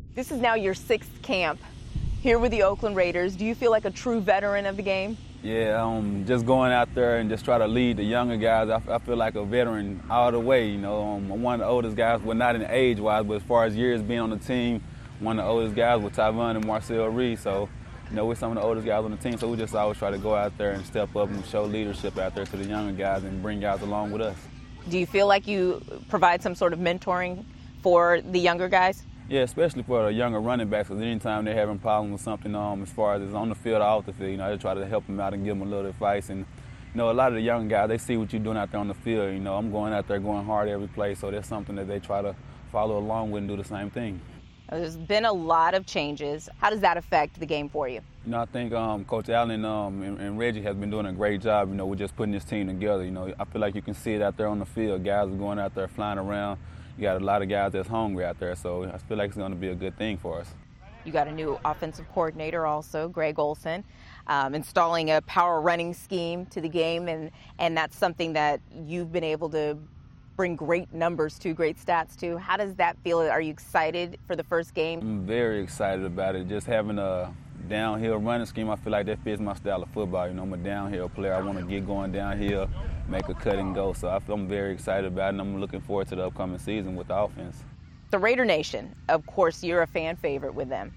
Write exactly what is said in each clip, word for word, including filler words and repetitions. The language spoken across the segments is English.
This is now your sixth camp here with the Oakland Raiders. Do you feel like a true veteran of the game? Yeah, um, just going out there and just try to lead the younger guys. I, I feel like a veteran all the way. You know, um, I'm one of the oldest guys, well, not in age-wise, but as far as years being on the team, one of the oldest guys with Tyvon and Marcel Reed. So, you know, we're some of the oldest guys on the team. So we just always try to go out there and step up and show leadership out there to the younger guys and bring guys along with us. Do you feel like you provide some sort of mentoring for the younger guys? Yeah, especially for the younger running backs, because anytime they're having problems with something um, as far as it's on the field or off the field, you know, I just try to help them out and give them a little advice. And, you know, a lot of the young guys, they see what you're doing out there on the field. You know, I'm going out there going hard every play, so that's something that they try to follow along with and do the same thing. There's been a lot of changes. How does that affect the game for you? You know, I think um, Coach Allen um, and, and Reggie has been doing a great job, you know, with just putting this team together. You know, I feel like you can see it out there on the field. Guys are going out there flying around. You got a lot of guys that's hungry out there, so I feel like it's going to be a good thing for us. You got a new offensive coordinator also, Greg Olson, um, installing a power running scheme to the game, and, and that's something that you've been able to bring great numbers to, great stats to. How does that feel? Are you excited for the first game? I'm very excited about it. Just having a downhill running scheme, I feel like that fits my style of football. You know, I'm a downhill player. I want to get going downhill, make a cut and go. So I feel I'm very excited about it, and I'm looking forward to the upcoming season with the offense. The Raider Nation, of course, you're a fan favorite with them.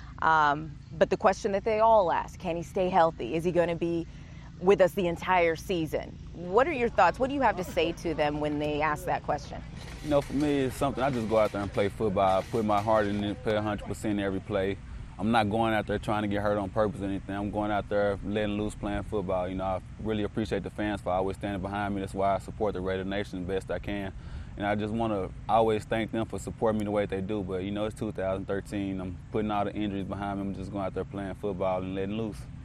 Um, but the question that they all ask, can he stay healthy? Is he going to be with us the entire season? What are your thoughts? What do you have to say to them when they ask that question? You know, for me, it's something, I just go out there and play football. I put my heart in it, play one hundred percent every play. I'm not going out there trying to get hurt on purpose or anything. I'm going out there letting loose, playing football. You know, I really appreciate the fans for always standing behind me. That's why I support the Raider Nation the best I can. And I just want to always thank them for supporting me the way they do. But, you know, it's two thousand thirteen. I'm putting all the injuries behind me. I'm just going out there playing football and letting loose.